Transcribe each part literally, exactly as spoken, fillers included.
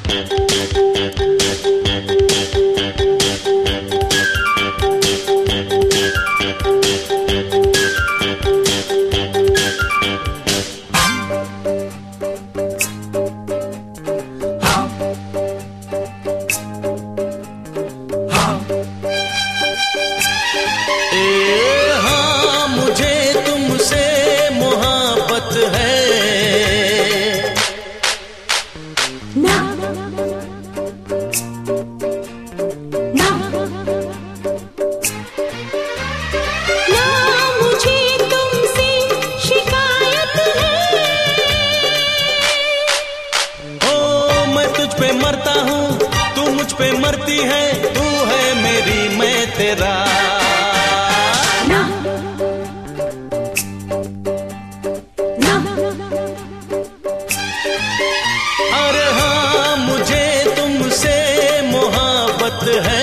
मरता हूँ तू मुझ पे मरती है, तू है मेरी मैं तेरा। ना, ना, अरे हाँ मुझे तुमसे मोहब्बत है।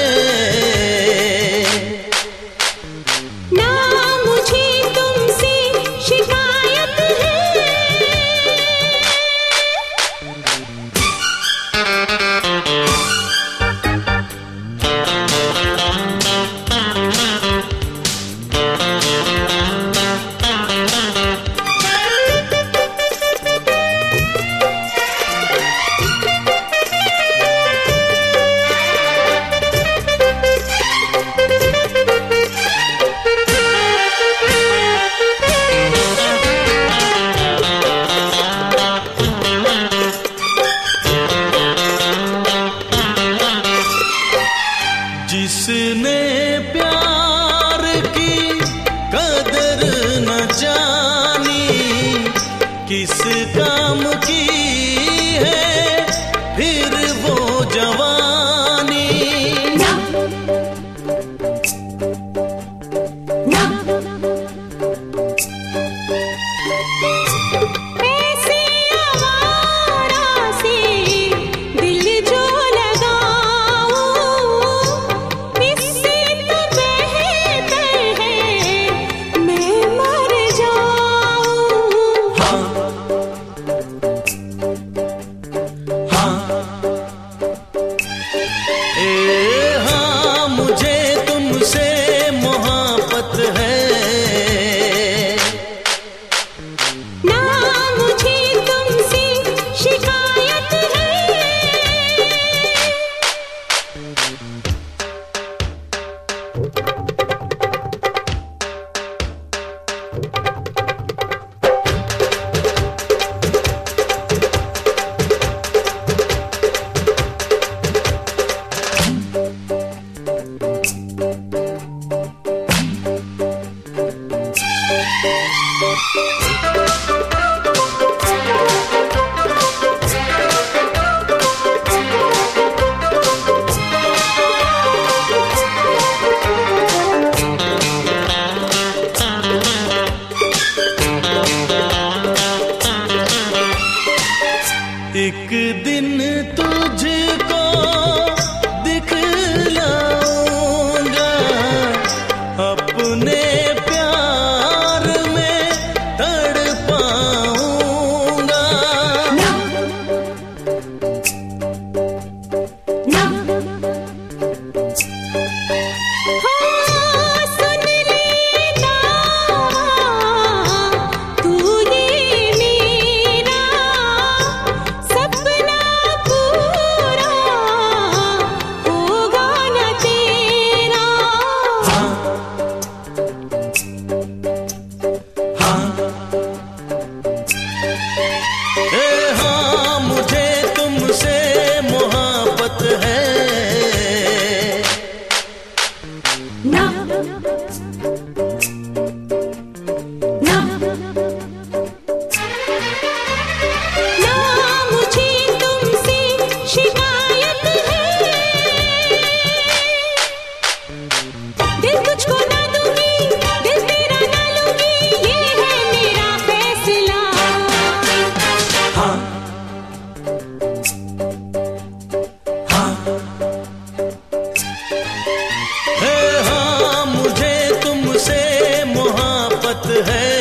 ना मुझे तुमसे शिकायत है। जिसने प्यार की कदर न जानी, किस काम की है फिर वो जवानी। ना, ना, ऐसे आवारा से दिल जो लगाऊं, इससे तो बेहतर है मैं मर जाऊं। हाँ हाँ ए हाँ मुझे तुमसे मोहब्बत है। ना मुझे तुमसे शिकायत है। एक दिन तुझको दिखलाऊंगा अपने प्यार में तड़पाऊंगा। ना, ना, हाँ सुन लेना तू ये मेरा सपना पूरा होगा ना तेरा। हाँ हाँ ए हाँ मुझे तुमसे मोहब्बत है। ना, ना, ना मुझे तुमसे शिकायत है। दिल तुझको ना दूंगी, दिल तेरा ना लूंगी, ये है मेरा फैसला। हाँ हाँ ए हाँ मुझे तुमसे मोहब्बत है।